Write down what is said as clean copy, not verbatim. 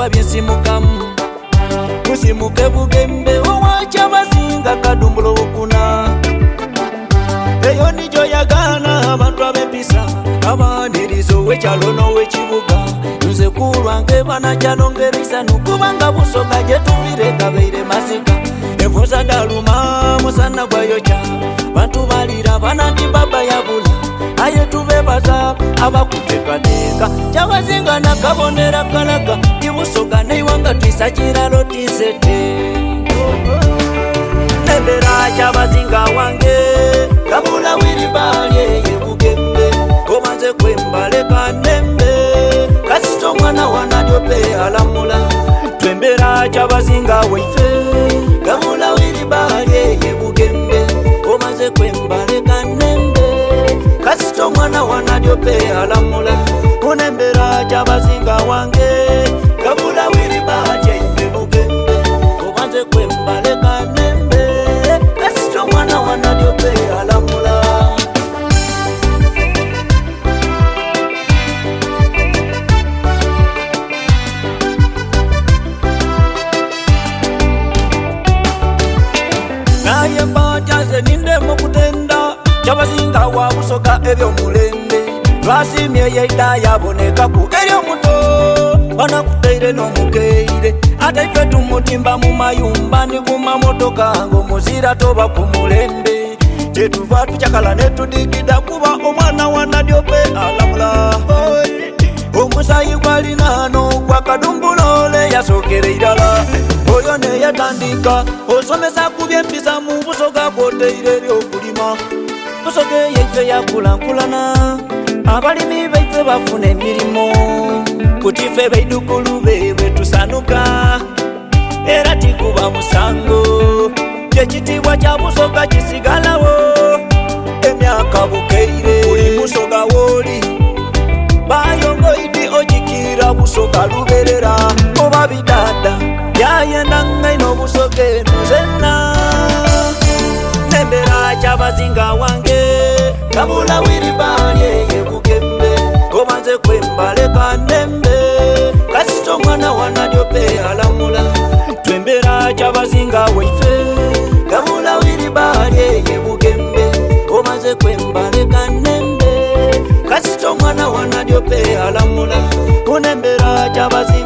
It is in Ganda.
ebigwa byesimukamu musimuke bugembe owacha bazinga kadumbulo okuna eyo nijo yagana abantu abempisa abanirizo wechalono wechibuga nze kulwange bana chalongerisa nukubanga busoka jetuvire kabeire masika evoza daluma musana gwayocha bantu balira bananti baba yabula aye tubebaza abakutekateka chabazinga nakabonera kalaka ibusoka neiwanga twisachira lotisete nembera chabazinga wange kabula wiribalye yebugembe komanze kwembale kanembe kasito mwana wanadope alamula twembera chabazinga waife kabula wiribalye yebugembe komanze kwembale kanembe kasito mwana wanadope alamula kunembera chabazinga wange kabula wiribalye yebugembe komanze kwembale kanembe kasito mwana wanadope alamula naye mbataze ninde mukutenda chabazinga wabusoka ebyo mulembe lwasimye yeida yabonekaku eryo muto banakuteire n'omukeire ate ife tumutimba mu mayumba ni kumamotoka ngo muzira toba ku mulembe tetuva tuchakala netudigida kuba omwana wanadyope alamula omusayi gwalinano gwakadumbulole yasokere idala oyo neyatandika osomesa kubyempisa mu busoga koteire ebyokulima busoga yaife yakulankulana abalimi baife bafuna emirimu kutife baidukulu bebwe tusanuka era tikuba musango kyekitibwa kya busoga kisigalawo emyaka bukeire buli musoga woli bayongoidi ojikira busoga luberera oba bidada yayenda ngaino busoga eno zenna nembera chabazinga wange kabula wiribalye yebugembe komanze kwembale kanembe kasito mwana wanadyope alamula twembera chabazinga waife kabula wiribalye yebugembe komanze kwembale kanembe kasito mwana wanadyope alamula kunembera chabazinga